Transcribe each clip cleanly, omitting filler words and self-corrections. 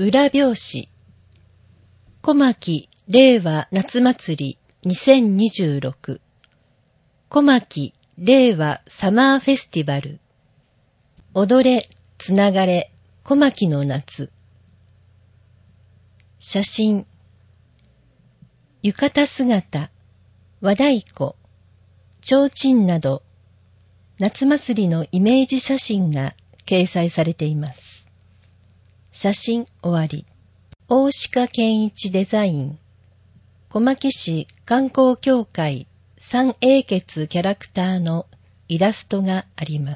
裏表紙小牧令和夏祭り2026小牧令和サマーフェスティバル踊れつながれ小牧の夏写真浴衣姿和太鼓提灯など夏祭りのイメージ写真が掲載されています。写真終わり。大鹿健一デザイン小牧市観光協会三英傑キャラクターのイラストがあります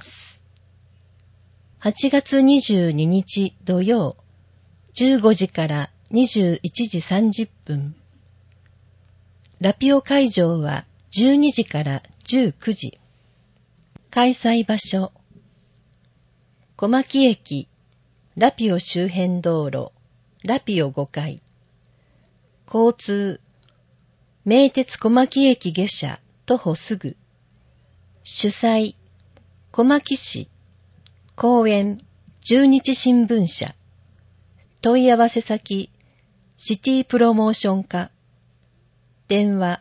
。8月22日土曜15時から21時30分ラピオ会場は12時から19時開催場所小牧駅ラピオ周辺道路ラピオ5階交通名鉄小牧駅下車徒歩すぐ主催小牧市公園中日新聞社問い合わせ先シティプロモーション課電話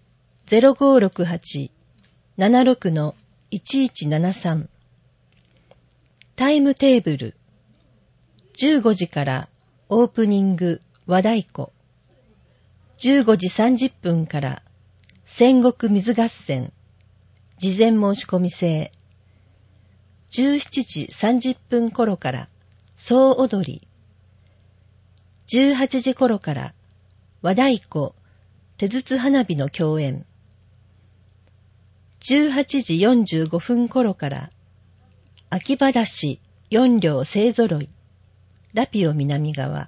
0568-76-1173 タイムテーブル15時からオープニング和太鼓15時30分から戦国水合戦事前申し込み制17時30分頃から総踊り18時頃から和太鼓手筒花火の共演18時45分頃から秋葉出し4両勢揃いラピオ南側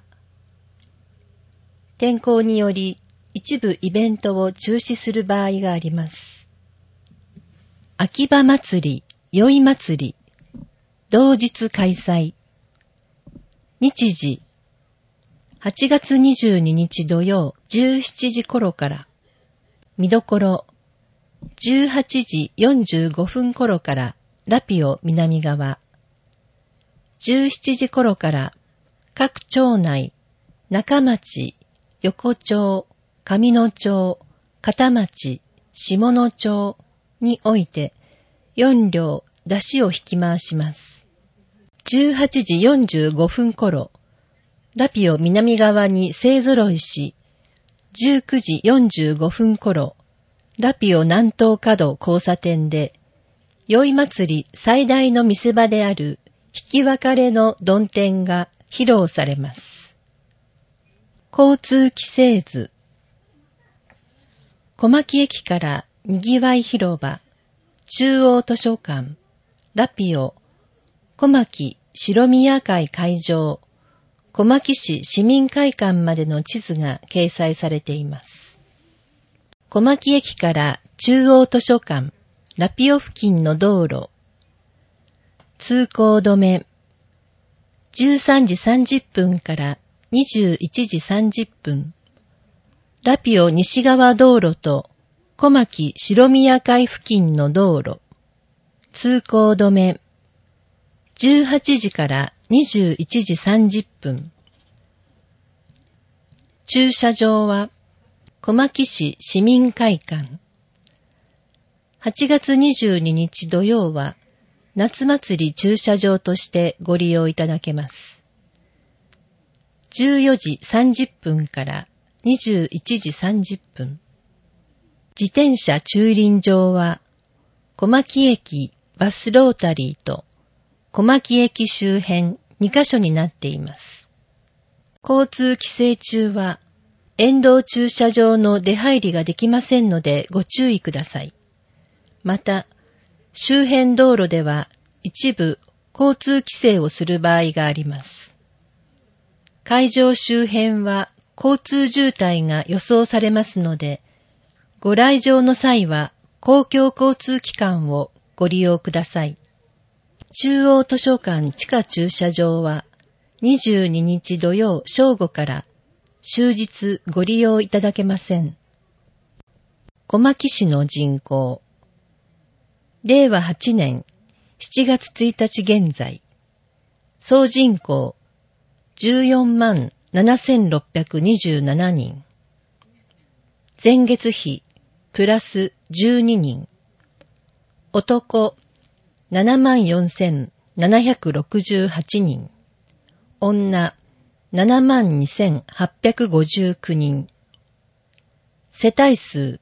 天候により一部イベントを中止する場合があります。秋葉祭り、宵祭り、同日開催。日時、8月22日土曜17時頃から、見どころ、18時45分頃からラピオ南側、17時頃から各町内、中町、横町、上野町、片町、下野町において4両出しを引き回します。18時45分頃、ラピオ南側に勢揃いし、19時45分頃、ラピオ南東角交差点で、宵祭り最大の見せ場である引き別れのどん天が披露されます。交通規制図小牧駅からにぎわい広場、中央図書館、ラピオ、小牧白宮会会場、小牧市市民会館までの地図が掲載されています。小牧駅から中央図書館、ラピオ付近の道路、通行止め、13時30分から21時30分、ラピオ西側道路と小牧白宮会付近の道路、通行止め、18時から21時30分。駐車場は小牧市市民会館。8月22日土曜は夏祭り駐車場としてご利用いただけます。14時30分から21時30分。自転車駐輪場は小牧駅バスロータリーと小牧駅周辺2カ所になっています。交通規制中は沿道駐車場の出入りができませんのでご注意ください。また、周辺道路では一部交通規制をする場合があります。会場周辺は交通渋滞が予想されますので、ご来場の際は公共交通機関をご利用ください。中央図書館地下駐車場は22日土曜正午から終日ご利用いただけません。小牧市の人口。令和8年7月1日現在、総人口 147,627 人。前月比プラス12人。男74,768 人。女72,859 人。世帯数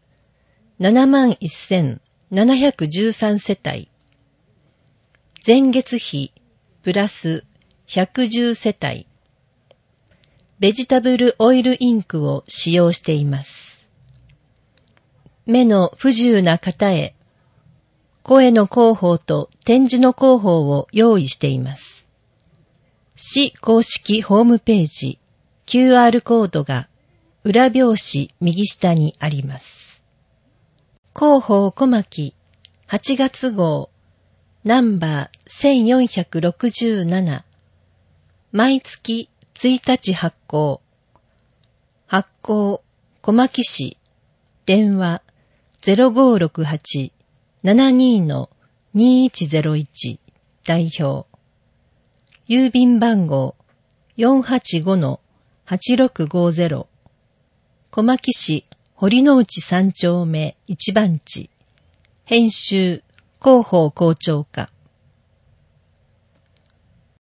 71,713 世帯。前月比プラス110世帯。ベジタブルオイルインクを使用しています。目の不自由な方へ、声の広報と展示の広報を用意しています。市公式ホームページ QR コードが裏表紙右下にあります。広報小牧8月号ナンバー1467毎月1日発行。発行小牧市電話 0568-72-2101 代表郵便番号 485-8650 小牧市堀之内3丁目1番地編集広報校長課